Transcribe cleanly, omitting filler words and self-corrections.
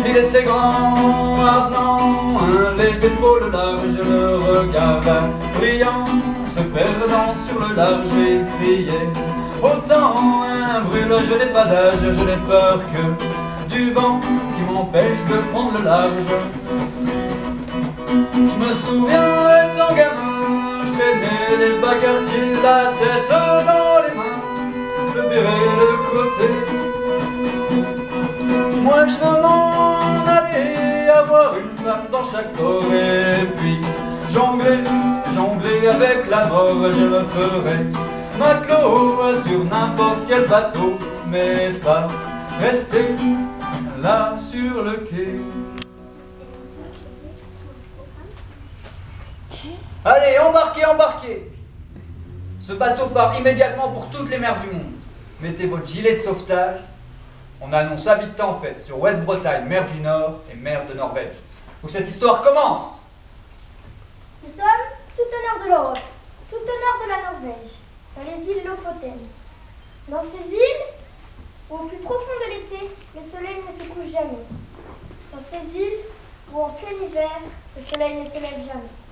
Il était grand, avenant, les épaules larges, le regard brillant, se perdant sur le large, il criait: autant un brûle, je n'ai pas d'âge, je n'ai peur que du vent qui m'empêche de prendre le large. Je me souviens étant gamin, je traînais les bas quartiers, la tête dans les mains, le béret de côté. Moi je veux m'en aller, avoir une femme dans chaque corps, et puis jongler, jongler avec la mort. Je me ferai matelot sur n'importe quel bateau, mais pas rester là sur le quai. Allez, embarquez, embarquez! Ce bateau part immédiatement pour toutes les mers du monde. Mettez votre gilet de sauvetage. On annonce avis de tempête sur Ouest-Bretagne, mer du Nord et mer de Norvège. Où cette histoire commence. Nous sommes tout au nord de l'Europe, tout au nord de la Norvège, dans les îles Lofoten. Dans ces îles, où au plus profond de l'été, le soleil ne se couche jamais. Dans ces îles, où en plein hiver, le soleil ne se lève jamais.